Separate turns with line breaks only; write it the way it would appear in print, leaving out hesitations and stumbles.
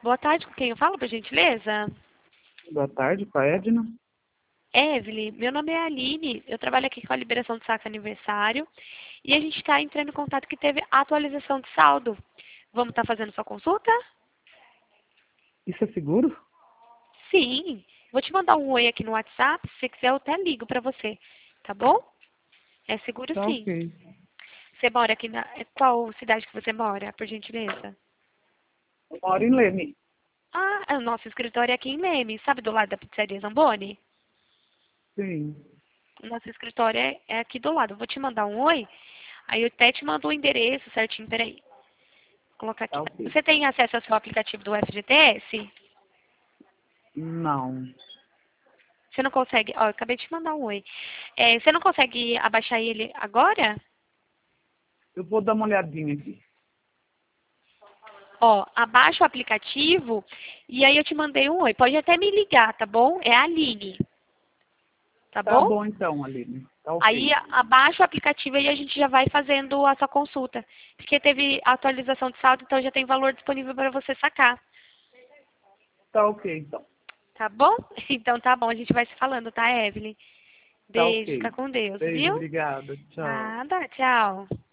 Boa tarde, com quem eu falo, por gentileza?
Boa tarde, com a Edna.
Evelyn, meu nome é Aline, eu trabalho aqui com a liberação do saque aniversário e a gente está entrando em contato que teve atualização de saldo. Vamos estar fazendo sua consulta?
Isso é seguro?
Sim. Vou te mandar um oi aqui no WhatsApp, se você quiser eu até ligo para você, tá bom? É seguro
Tá
sim.
ok.
Você mora aqui na... Qual cidade que você mora, por gentileza?
Eu moro em Leme.
Ah, o nosso escritório é aqui em Leme, sabe do lado da pizzaria Zamboni?
Sim.
O nosso escritório é aqui do lado. Eu vou te mandar um oi, aí eu até te mando o endereço certinho, peraí. Vou colocar aqui.
Tá ok.
Você tem acesso ao seu aplicativo do FGTS?
Não.
Você não consegue... Ó, eu acabei de te mandar um oi. Você não consegue abaixar ele agora?
Eu vou dar uma olhadinha aqui.
Ó, abaixa o aplicativo e aí eu te mandei um oi. Pode até me ligar, tá bom? É a Aline, tá
Tá
bom?
bom então, Aline. Tá
Aí
ok.
abaixa o aplicativo e a gente já vai fazendo a sua consulta. Porque teve atualização de saldo, então já tem valor disponível para você sacar.
Tá ok então.
Tá bom? Então tá bom, a gente vai se falando, tá, Evelyn?
Tá
Beijo, fica
ok.
com Deus,
Beijo,
viu?
obrigada. Tchau.
Nada, tchau.